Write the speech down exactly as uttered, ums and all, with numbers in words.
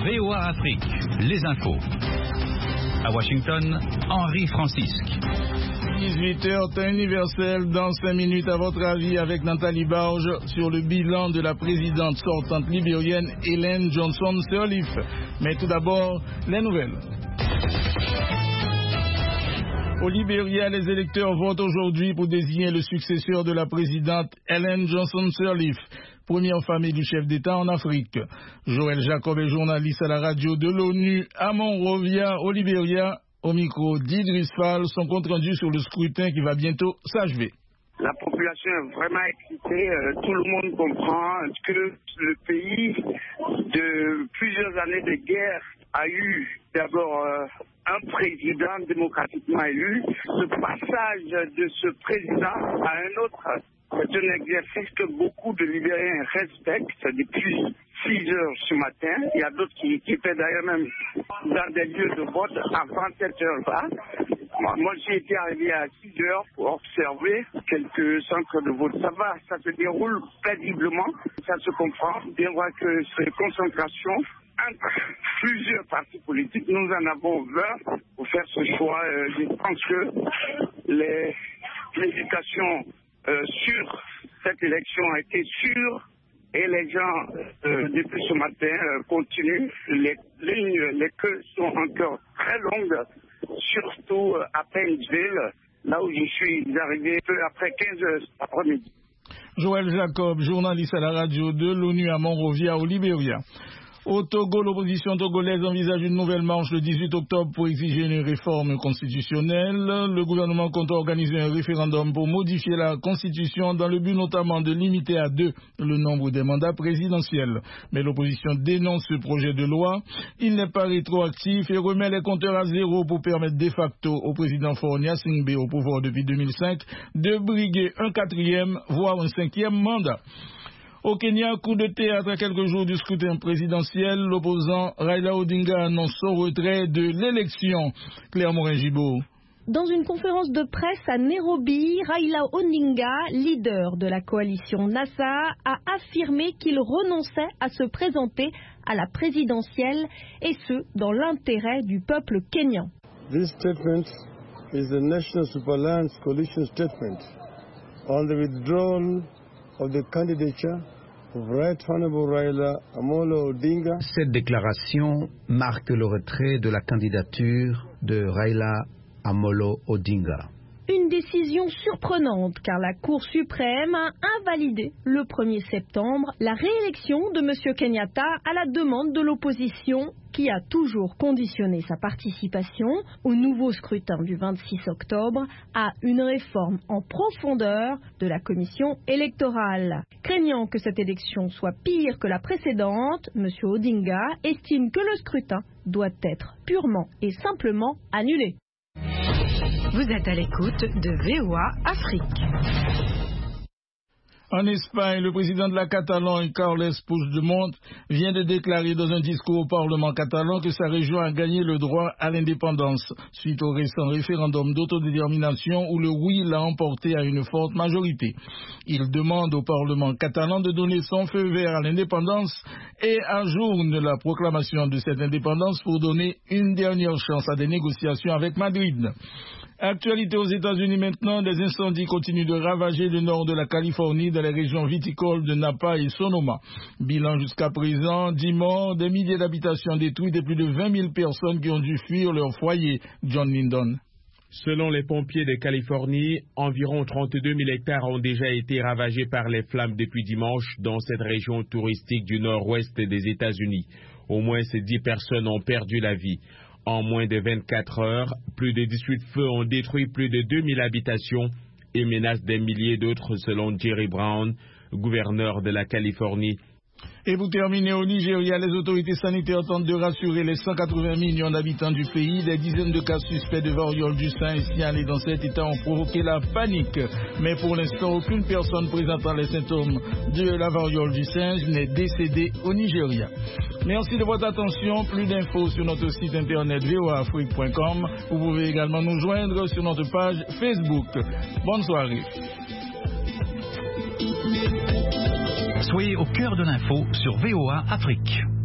V O A Afrique, les infos. À Washington, Henri Francisque. dix-huit heures, temps universel, dans cinq minutes, à votre avis, avec Nathalie Barge, sur le bilan de la présidente sortante libérienne, Ellen Johnson Sirleaf. Mais tout d'abord, les nouvelles. Au Libéria, les électeurs votent aujourd'hui pour désigner le successeur de la présidente Ellen Johnson Sirleaf, première femme du chef d'État en Afrique. Joël Jacob est journaliste à la radio de l'ONU à Monrovia, au Libéria. Au micro d'Idriss Fall, son compte rendu sur le scrutin qui va bientôt s'achever. La population est vraiment excitée. Euh, tout le monde comprend que le pays, de plusieurs années de guerre, a eu d'abord euh, un président démocratiquement élu. Ce passage de ce président à un autre, c'est un exercice que beaucoup de Libériens respectent depuis six heures ce matin. Il y a d'autres qui, qui étaient d'ailleurs même dans des lieux de vote avant cette heure-là. Moi, moi j'ai été arrivé à six heures pour observer quelques centres de vote. Ça va, ça se déroule paisiblement, ça se comprend. Bien voir que ces concentrations entre plusieurs partis politiques, nous en avons vingt pour faire ce choix. Euh, je pense que les l'éducation euh, sur cette élection a été sûre. Et les gens, euh, depuis ce matin, euh, continuent. Les lignes, les queues sont encore très longues, surtout à Painesville, là où je suis arrivé peu après quinze heures cet après-midi. Joël Jacob, journaliste à la radio de l'ONU à Monrovia, au Libéria. Au Togo, l'opposition togolaise envisage une nouvelle marche le dix-huit octobre pour exiger une réforme constitutionnelle. Le gouvernement compte organiser un référendum pour modifier la constitution dans le but notamment de limiter à deux le nombre des mandats présidentiels. Mais l'opposition dénonce ce projet de loi. Il n'est pas rétroactif et remet les compteurs à zéro pour permettre de facto au président Faure Gnassingbé, au pouvoir depuis deux mille cinq, de briguer un quatrième, voire un cinquième mandat. Au Kenya, coup de théâtre à quelques jours du scrutin présidentiel, l'opposant Raila Odinga annonce son retrait de l'élection. Claire Morin-Gibault. Dans une conférence de presse à Nairobi, Raila Odinga, leader de la coalition NASA, a affirmé qu'il renonçait à se présenter à la présidentielle, et ce, dans l'intérêt du peuple kényan. This statement is the National Superalliance Coalition statement on the withdrawal of the candidature of Right Honorable Raila Amolo Odinga. Cette déclaration marque le retrait de la candidature de Raila Amolo Odinga. Une décision surprenante car la Cour suprême a invalidé le premier septembre la réélection de M. Kenyatta à la demande de l'opposition qui a toujours conditionné sa participation au nouveau scrutin du vingt-six octobre à une réforme en profondeur de la commission électorale. Craignant que cette élection soit pire que la précédente, M. Odinga estime que le scrutin doit être purement et simplement annulé. Vous êtes à l'écoute de V O A Afrique. En Espagne, le président de la Catalogne, Carles Puigdemont, vient de déclarer dans un discours au Parlement catalan que sa région a gagné le droit à l'indépendance, suite au récent référendum d'autodétermination où le oui l'a emporté à une forte majorité. Il demande au Parlement catalan de donner son feu vert à l'indépendance et ajourne la proclamation de cette indépendance pour donner une dernière chance à des négociations avec Madrid. Actualité aux États-Unis maintenant, des incendies continuent de ravager le nord de la Californie dans les régions viticoles de Napa et Sonoma. Bilan jusqu'à présent, dix morts, des milliers d'habitations détruites et plus de vingt mille personnes qui ont dû fuir leur foyer. John Lyndon. Selon les pompiers de Californie, environ trente-deux mille hectares ont déjà été ravagés par les flammes depuis dimanche dans cette région touristique du nord-ouest des États-Unis. Au moins dix personnes ont perdu la vie. En moins de vingt-quatre heures, plus de dix-huit feux ont détruit plus de deux mille habitations et menacent des milliers d'autres selon Jerry Brown, gouverneur de la Californie. Et pour terminer, au Nigeria, les autorités sanitaires tentent de rassurer les cent quatre-vingts millions d'habitants du pays. Des dizaines de cas suspects de variole du singe signalés dans cet état ont provoqué la panique. Mais pour l'instant, aucune personne présentant les symptômes de la variole du singe n'est décédée au Nigeria. Merci de votre attention. Plus d'infos sur notre site internet v o a afrique point com. Vous pouvez également nous joindre sur notre page Facebook. Bonne soirée. Soyez au cœur de l'info sur V O A Afrique.